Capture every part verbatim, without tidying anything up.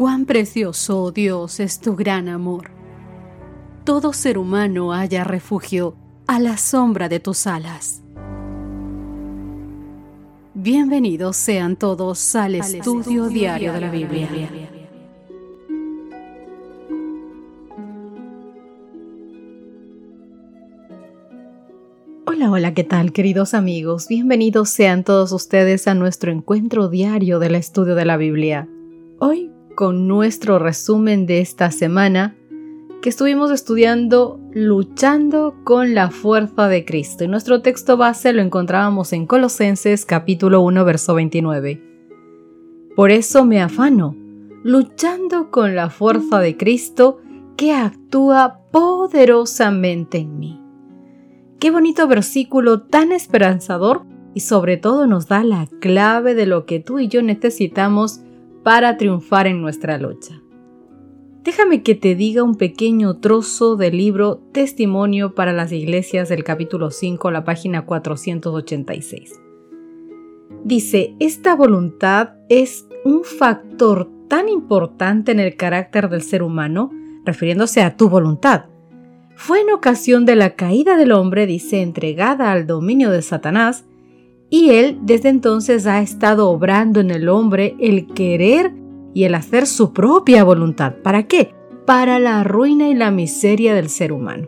Cuán precioso, oh Dios, es tu gran amor. Todo ser humano halla refugio a la sombra de tus alas. Bienvenidos sean todos al, al estudio, estudio diario de la Biblia. Hola, hola, ¿qué tal, queridos amigos? Bienvenidos sean todos ustedes a nuestro encuentro diario del estudio de la Biblia. Hoy, con nuestro resumen de esta semana, que estuvimos estudiando Luchando con la fuerza de Cristo. Y nuestro texto base lo encontrábamos en Colosenses capítulo uno, verso veintinueve. Por eso me afano, luchando con la fuerza de Cristo que actúa poderosamente en mí. Qué bonito versículo tan esperanzador y sobre todo nos da la clave de lo que tú y yo necesitamos para triunfar en nuestra lucha. Déjame que te diga un pequeño trozo del libro Testimonio para las Iglesias del capítulo cinco, la página cuatrocientos ochenta y seis. Dice, esta voluntad es un factor tan importante en el carácter del ser humano, refiriéndose a tu voluntad. Fue en ocasión de la caída del hombre, dice, entregada al dominio de Satanás, y él desde entonces ha estado obrando en el hombre el querer y el hacer su propia voluntad. ¿Para qué? Para la ruina y la miseria del ser humano.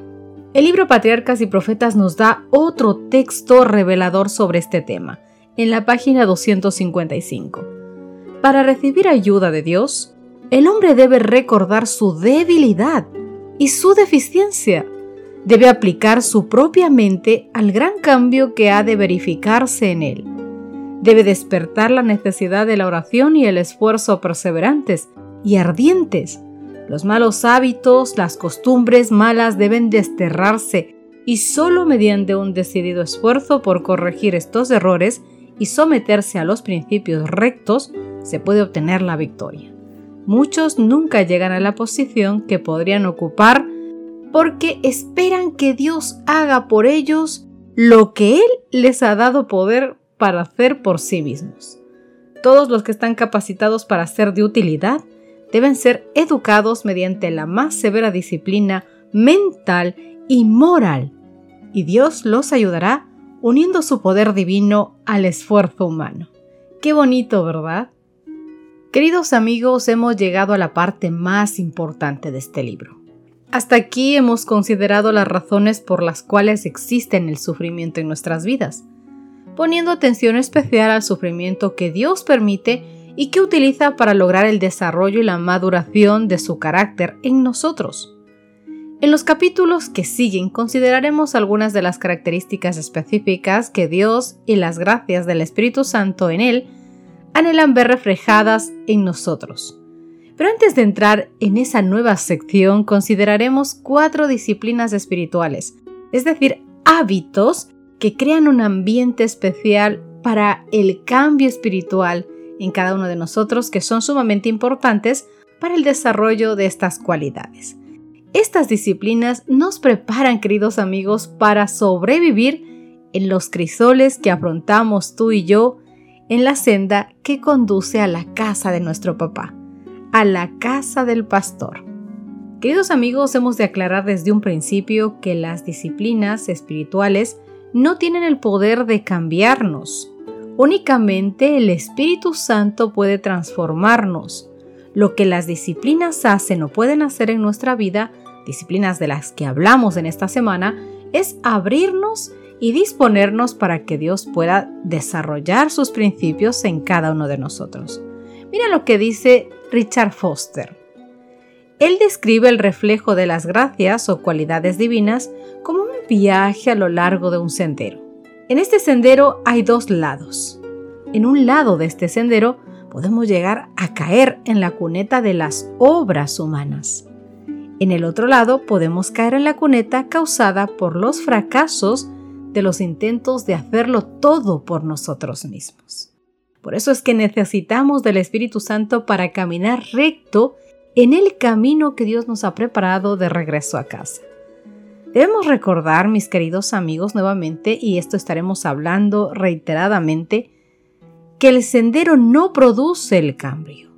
El libro Patriarcas y Profetas nos da otro texto revelador sobre este tema, en la página doscientos cincuenta y cinco. Para recibir ayuda de Dios, el hombre debe recordar su debilidad y su deficiencia. Debe aplicar su propia mente al gran cambio que ha de verificarse en él. Debe despertar la necesidad de la oración y el esfuerzo perseverantes y ardientes. Los malos hábitos, las costumbres malas deben desterrarse y solo mediante un decidido esfuerzo por corregir estos errores y someterse a los principios rectos se puede obtener la victoria. Muchos nunca llegan a la posición que podrían ocupar porque esperan que Dios haga por ellos lo que Él les ha dado poder para hacer por sí mismos. Todos los que están capacitados para ser de utilidad deben ser educados mediante la más severa disciplina mental y moral, y Dios los ayudará uniendo su poder divino al esfuerzo humano. Qué bonito, ¿verdad? Queridos amigos, hemos llegado a la parte más importante de este libro. Hasta aquí hemos considerado las razones por las cuales existe el sufrimiento en nuestras vidas, poniendo atención especial al sufrimiento que Dios permite y que utiliza para lograr el desarrollo y la maduración de su carácter en nosotros. En los capítulos que siguen consideraremos algunas de las características específicas que Dios y las gracias del Espíritu Santo en Él anhelan ver reflejadas en nosotros. Pero antes de entrar en esa nueva sección, consideraremos cuatro disciplinas espirituales, es decir, hábitos que crean un ambiente especial para el cambio espiritual en cada uno de nosotros, que son sumamente importantes para el desarrollo de estas cualidades. Estas disciplinas nos preparan, queridos amigos, para sobrevivir en los crisoles que afrontamos tú y yo en la senda que conduce a la casa de nuestro papá, a la casa del pastor. Queridos amigos, hemos de aclarar desde un principio que las disciplinas espirituales no tienen el poder de cambiarnos. Únicamente el Espíritu Santo puede transformarnos. Lo que las disciplinas hacen o pueden hacer en nuestra vida, disciplinas de las que hablamos en esta semana, es abrirnos y disponernos para que Dios pueda desarrollar sus principios en cada uno de nosotros. Mira lo que dice Richard Foster. Él describe el reflejo de las gracias o cualidades divinas como un viaje a lo largo de un sendero. En este sendero hay dos lados. En un lado de este sendero podemos llegar a caer en la cuneta de las obras humanas. En el otro lado podemos caer en la cuneta causada por los fracasos de los intentos de hacerlo todo por nosotros mismos. Por eso es que necesitamos del Espíritu Santo para caminar recto en el camino que Dios nos ha preparado de regreso a casa. Debemos recordar, mis queridos amigos, nuevamente, y esto estaremos hablando reiteradamente, que el sendero no produce el cambio.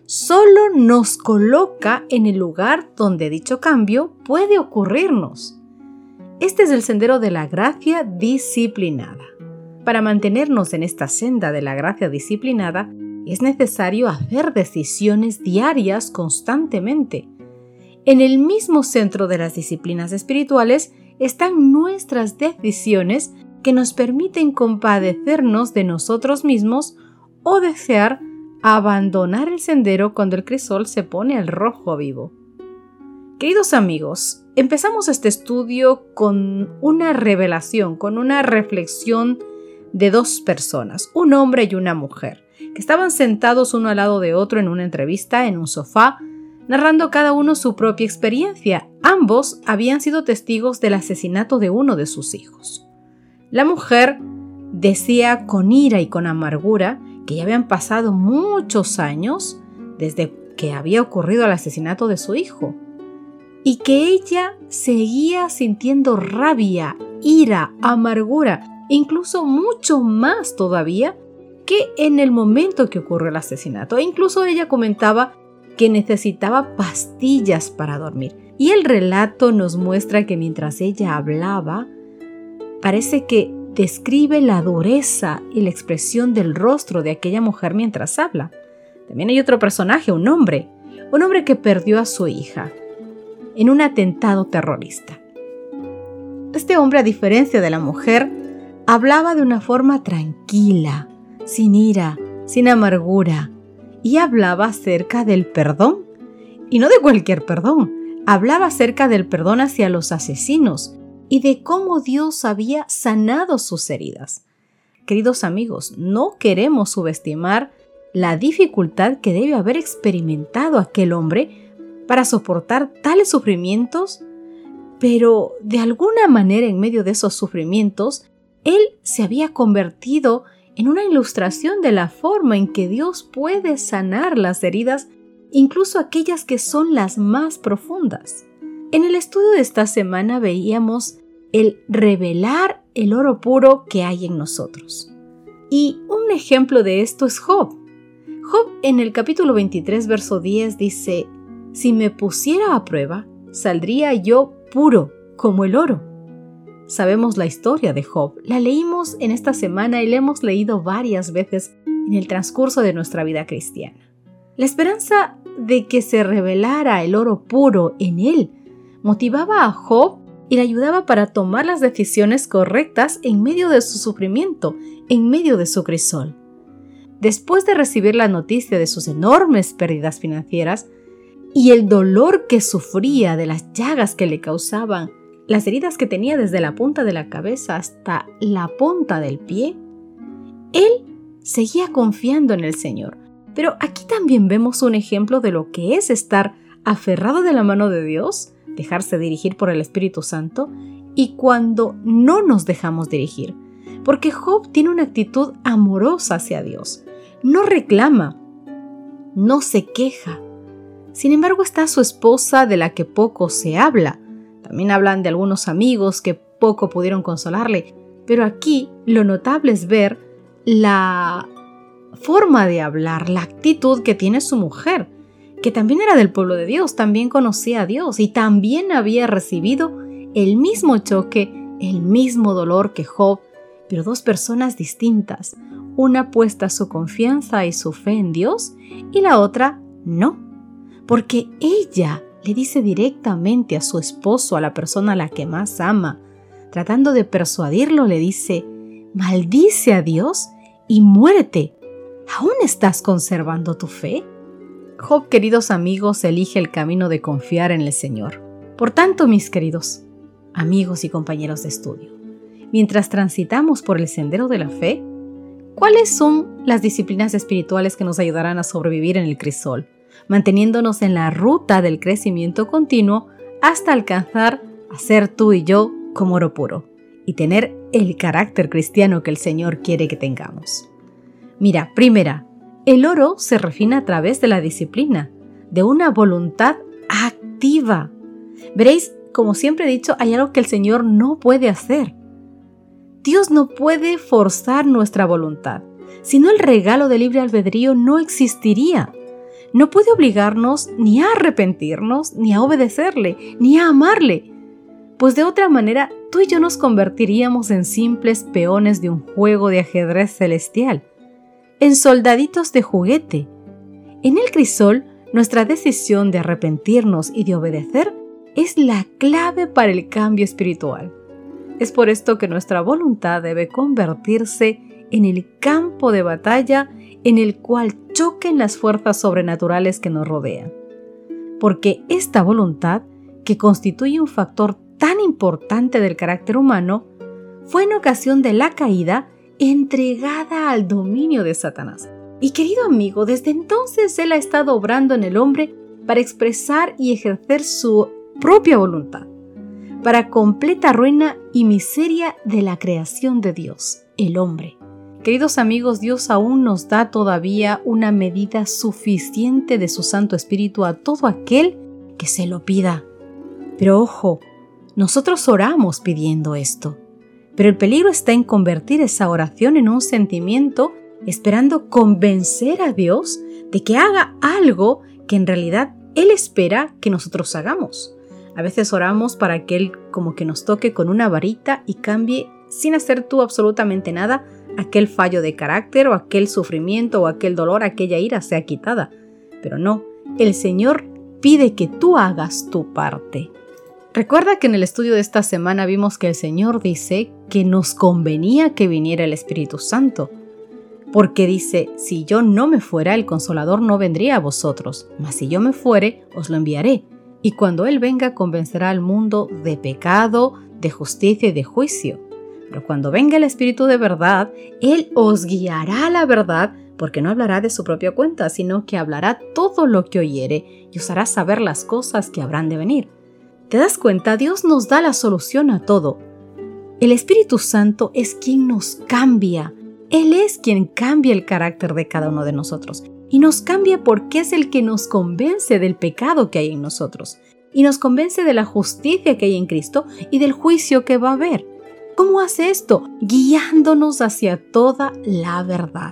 solo nos coloca en el lugar donde dicho cambio puede ocurrirnos. Este es el sendero de la gracia disciplinada. Para mantenernos en esta senda de la gracia disciplinada, es necesario hacer decisiones diarias constantemente. En el mismo centro de las disciplinas espirituales están nuestras decisiones que nos permiten compadecernos de nosotros mismos o desear abandonar el sendero cuando el crisol se pone al rojo vivo. Queridos amigos, empezamos este estudio con una revelación, con una reflexión de dos personas, un hombre y una mujer, que estaban sentados uno al lado de otro en una entrevista en un sofá, narrando cada uno su propia experiencia. Ambos habían sido testigos del asesinato de uno de sus hijos. La mujer decía con ira y con amargura que ya habían pasado muchos años desde que había ocurrido el asesinato de su hijo y que ella seguía sintiendo rabia, ira, amargura, incluso mucho más todavía que en el momento que ocurrió el asesinato. E incluso ella comentaba que necesitaba pastillas para dormir. Y el relato nos muestra que mientras ella hablaba, parece que describe la dureza y la expresión del rostro de aquella mujer mientras habla. También hay otro personaje, un hombre, un hombre que perdió a su hija en un atentado terrorista. Este hombre, a diferencia de la mujer, hablaba de una forma tranquila, sin ira, sin amargura, y hablaba acerca del perdón. Y no de cualquier perdón, hablaba acerca del perdón hacia los asesinos y de cómo Dios había sanado sus heridas. Queridos amigos, no queremos subestimar la dificultad que debe haber experimentado aquel hombre para soportar tales sufrimientos, pero de alguna manera en medio de esos sufrimientos, él se había convertido en una ilustración de la forma en que Dios puede sanar las heridas, incluso aquellas que son las más profundas. En el estudio de esta semana veíamos el revelar el oro puro que hay en nosotros. Y un ejemplo de esto es Job. Job en el capítulo veintitrés, verso diez dice: «Si me pusiera a prueba, saldría yo puro como el oro». Sabemos la historia de Job, la leímos en esta semana y la hemos leído varias veces en el transcurso de nuestra vida cristiana. La esperanza de que se revelara el oro puro en él motivaba a Job y le ayudaba para tomar las decisiones correctas en medio de su sufrimiento, en medio de su crisol. Después de recibir la noticia de sus enormes pérdidas financieras y el dolor que sufría de las llagas que le causaban, las heridas que tenía desde la punta de la cabeza hasta la punta del pie, él seguía confiando en el Señor. Pero aquí también vemos un ejemplo de lo que es estar aferrado de la mano de Dios, dejarse dirigir por el Espíritu Santo, y cuando no nos dejamos dirigir. Porque Job tiene una actitud amorosa hacia Dios. No reclama, no se queja. Sin embargo, está su esposa, de la que poco se habla. También hablan de algunos amigos que poco pudieron consolarle. Pero aquí lo notable es ver la forma de hablar, la actitud que tiene su mujer, que también era del pueblo de Dios, también conocía a Dios y también había recibido el mismo choque, el mismo dolor que Job, pero dos personas distintas. Una puesta su confianza y su fe en Dios y la otra no, porque ella le dice directamente a su esposo, a la persona a la que más ama, tratando de persuadirlo, le dice: «Maldice a Dios y muérete. ¿Aún estás conservando tu fe?». Job, queridos amigos, elige el camino de confiar en el Señor. Por tanto, mis queridos amigos y compañeros de estudio, mientras transitamos por el sendero de la fe, ¿cuáles son las disciplinas espirituales que nos ayudarán a sobrevivir en el crisol, manteniéndonos en la ruta del crecimiento continuo hasta alcanzar a ser tú y yo como oro puro y tener el carácter cristiano que el Señor quiere que tengamos? Mira, primera, el oro se refina a través de la disciplina, de una voluntad activa. Veréis, como siempre he dicho, hay algo que el Señor no puede hacer. Dios no puede forzar nuestra voluntad. Si no, el regalo de libre albedrío no existiría. no puede obligarnos ni a arrepentirnos, ni a obedecerle, ni a amarle, pues de otra manera tú y yo nos convertiríamos en simples peones de un juego de ajedrez celestial, en soldaditos de juguete. En el crisol, nuestra decisión de arrepentirnos y de obedecer es la clave para el cambio espiritual. Es por esto que nuestra voluntad debe convertirse en el campo de batalla en el cual choquen las fuerzas sobrenaturales que nos rodean. Porque esta voluntad, que constituye un factor tan importante del carácter humano, fue en ocasión de la caída entregada al dominio de Satanás. Y querido amigo, desde entonces él ha estado obrando en el hombre para expresar y ejercer su propia voluntad, para completa ruina y miseria de la creación de Dios, el hombre. Queridos amigos, Dios aún nos da todavía una medida suficiente de su Santo Espíritu a todo aquel que se lo pida. Pero ojo, nosotros oramos pidiendo esto, pero el peligro está en convertir esa oración en un sentimiento esperando convencer a Dios de que haga algo que en realidad Él espera que nosotros hagamos. A veces oramos para que Él como que nos toque con una varita y cambie sin hacer tú absolutamente nada aquel fallo de carácter o aquel sufrimiento o aquel dolor, aquella ira sea quitada. Pero no, el Señor pide que tú hagas tu parte. Recuerda que en el estudio de esta semana vimos que el Señor dice que nos convenía que viniera el Espíritu Santo, porque dice, si yo no me fuera, el Consolador no vendría a vosotros, mas si yo me fuere, os lo enviaré. Y cuando Él venga, convencerá al mundo de pecado, de justicia y de juicio. Pero cuando venga el Espíritu de verdad, Él os guiará a la verdad, porque no hablará de su propia cuenta, sino que hablará todo lo que oyere y os hará saber las cosas que habrán de venir. ¿Te das cuenta? Dios nos da la solución a todo. El Espíritu Santo es quien nos cambia. Él es quien cambia el carácter de cada uno de nosotros. Y nos cambia porque es el que nos convence del pecado que hay en nosotros. Y nos convence de la justicia que hay en Cristo y del juicio que va a haber. ¿Cómo hace esto? Guiándonos hacia toda la verdad.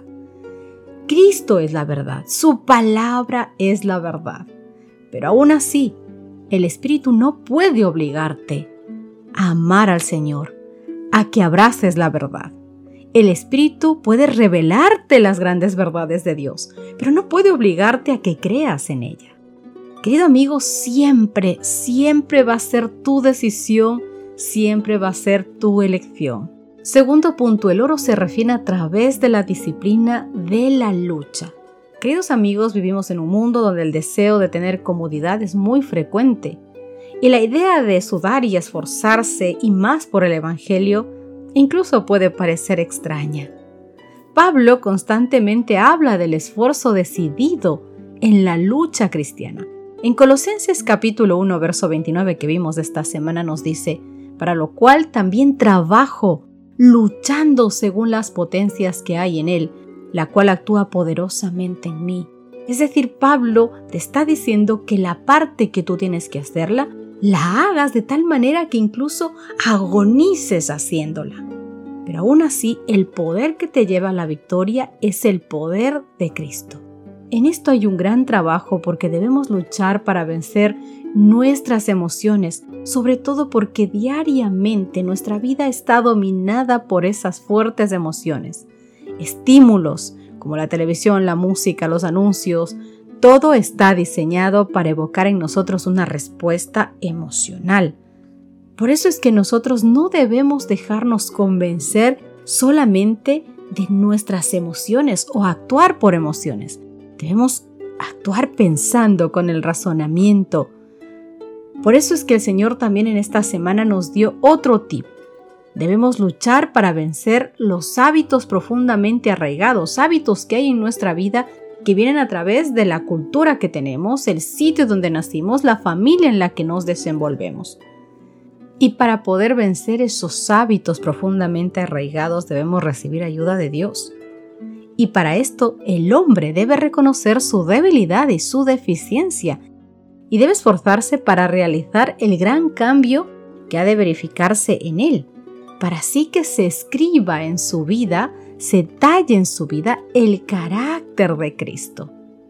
Cristo es la verdad. Su palabra es la verdad. Pero aún así, el Espíritu no puede obligarte a amar al Señor, a que abraces la verdad. El Espíritu puede revelarte las grandes verdades de Dios, pero no puede obligarte a que creas en ella. Querido amigo, siempre, siempre va a ser tu decisión, siempre va a ser tu elección. Segundo punto, el oro se refina a través de la disciplina de la lucha. Queridos amigos, vivimos en un mundo donde el deseo de tener comodidad es muy frecuente y la idea de sudar y esforzarse y más por el Evangelio incluso puede parecer extraña. Pablo constantemente habla del esfuerzo decidido en la lucha cristiana. En Colosenses capítulo uno, verso veintinueve que vimos de esta semana nos dice, para lo cual también trabajo, luchando según las potencias que hay en él, la cual actúa poderosamente en mí. Es decir, Pablo te está diciendo que la parte que tú tienes que hacerla, la hagas de tal manera que incluso agonices haciéndola. Pero aún así, el poder que te lleva a la victoria es el poder de Cristo. En esto hay un gran trabajo porque debemos luchar para vencer nuestras emociones, sobre todo porque diariamente nuestra vida está dominada por esas fuertes emociones. Estímulos como la televisión, la música, los anuncios, todo está diseñado para evocar en nosotros una respuesta emocional. Por eso es que nosotros no debemos dejarnos convencer solamente de nuestras emociones o actuar por emociones. Debemos actuar pensando con el razonamiento. Por eso es que el Señor también en esta semana nos dio otro tip. Debemos luchar para vencer los hábitos profundamente arraigados, hábitos que hay en nuestra vida que vienen a través de la cultura que tenemos, el sitio donde nacimos, la familia en la que nos desenvolvemos. Y para poder vencer esos hábitos profundamente arraigados debemos recibir ayuda de Dios. Y para esto el hombre debe reconocer su debilidad y su deficiencia y debe esforzarse para realizar el gran cambio que ha de verificarse en él, para así que se escriba en su vida, se talle en su vida el carácter de Cristo.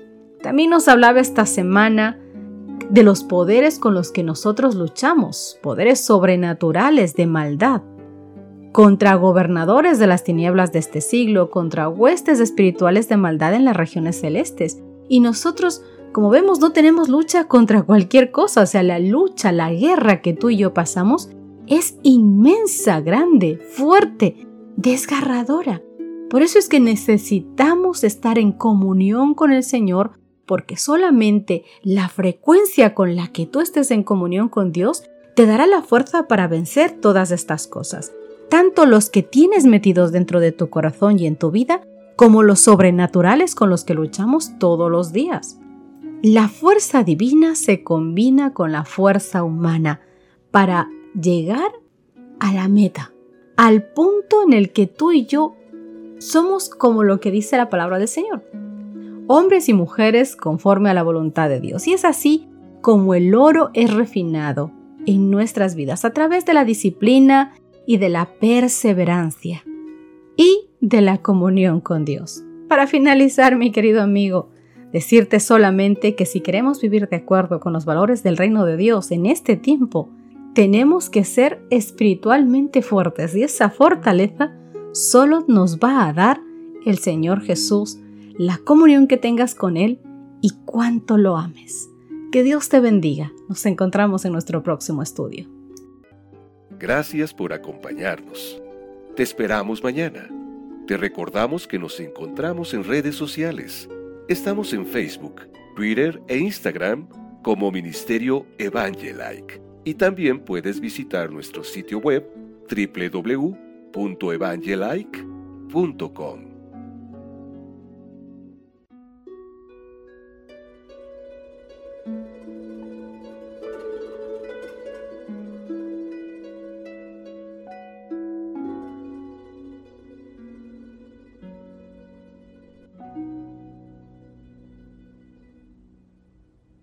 También nos hablaba esta semana de los poderes con los que nosotros luchamos, poderes sobrenaturales de maldad, contra gobernadores de las tinieblas de este siglo, contra huestes espirituales de maldad en las regiones celestes. Y nosotros, como vemos, no tenemos lucha contra cualquier cosa. O sea, la lucha, la guerra que tú y yo pasamos es inmensa, grande, fuerte, desgarradora. Por eso es que necesitamos estar en comunión con el Señor, porque solamente la frecuencia con la que tú estés en comunión con Dios te dará la fuerza para vencer todas estas cosas. Tanto los que tienes metidos dentro de tu corazón y en tu vida, como los sobrenaturales con los que luchamos todos los días. La fuerza divina se combina con la fuerza humana para llegar a la meta, al punto en el que tú y yo somos como lo que dice la palabra del Señor, hombres y mujeres conforme a la voluntad de Dios. Y es así como el oro es refinado en nuestras vidas a través de la disciplina y de la perseverancia y de la comunión con Dios. Para finalizar, mi querido amigo, decirte solamente que si queremos vivir de acuerdo con los valores del reino de Dios en este tiempo, tenemos que ser espiritualmente fuertes, y esa fortaleza solo nos va a dar el Señor Jesús, la comunión que tengas con Él y cuánto lo ames. Que Dios te bendiga. Nos encontramos en nuestro próximo estudio. Gracias por acompañarnos. Te esperamos mañana. Te recordamos que nos encontramos en redes sociales. Estamos en Facebook, Twitter e Instagram como Ministerio Evangelike. Y también puedes visitar nuestro sitio web doble u doble u doble u punto evangelike punto com.